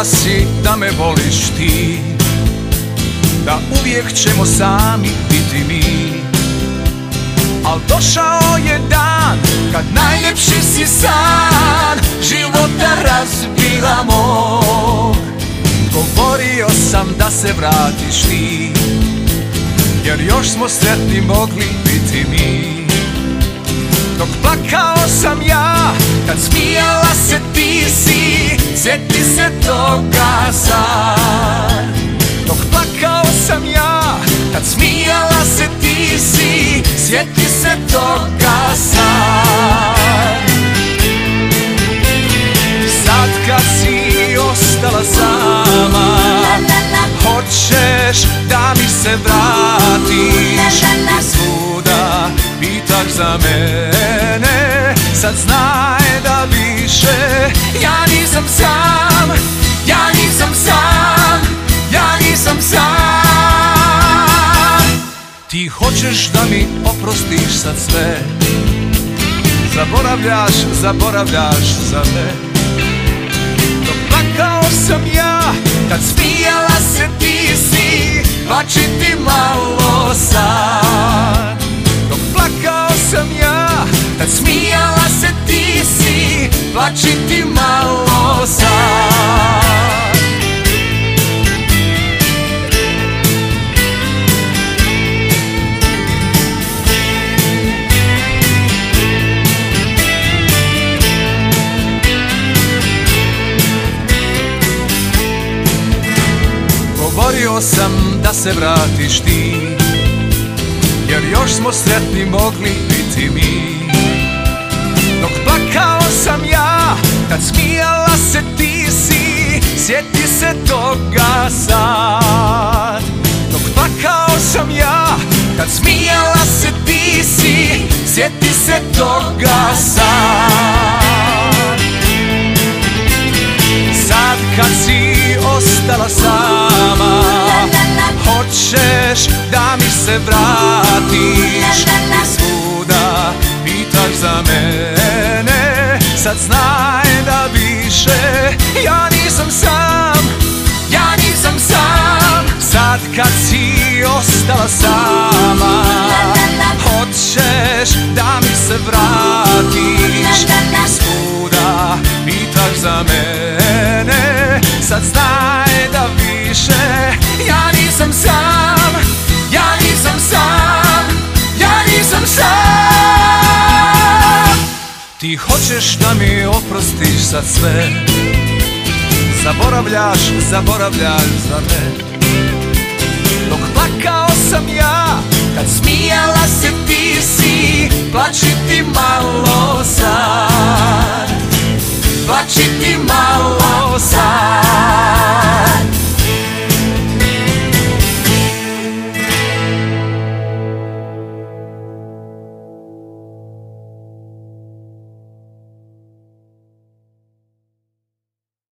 Mislila si da me voliš ti, da uvijek ćemo sami biti mi. Al došao je dan kad najljepši si san života razbila mog. Govorio sam da se vratiš ti, jer još smo sretni mogli biti mi. Dok plakao sam ja, kad smijala se ti si, sjeti se toga sad. Dok plakao sam ja, kad smijala se ti si, sjeti se toga sad. Sad kad si ostala sama, hoćeš da mi se vratiš i svuda pitaš za mene. Sad znaj da više ja nisam sam, ja nisam sam, ja nisam sam. Ti hoćeš da mi oprostiš sad sve, zaboravljaš, zaboravljaš za me. Dok plakao sam ja, kad smijala se ti si, plači ti malo sad. Dok plakao sam ja, kad smijala se ti si, plači ti malo sad. Govorio sam da se vratiš ti, jer još smo sretni mogli biti mi. Dok plakao sam ja, kad smijala se ti si, sjeti se toga sad. Dok plakao sam ja, kad smijala se ti si, sjeti se toga sad. Sad kad si ostala sama, hoćeš da mi se vratiš i svuda pitaš za mene. Sad znaj da više ja nisam sam, ja nisam sam. Sad kad si ostala sama, hoćeš da mi se vratiš i svuda pitaš za mene. Sad znaj da više ja nisam sam, ja nisam sam, ja nisam sam. Ti hoćeš da mi oprostiš sad sve, zaboravljaš, zaboravljaš za me.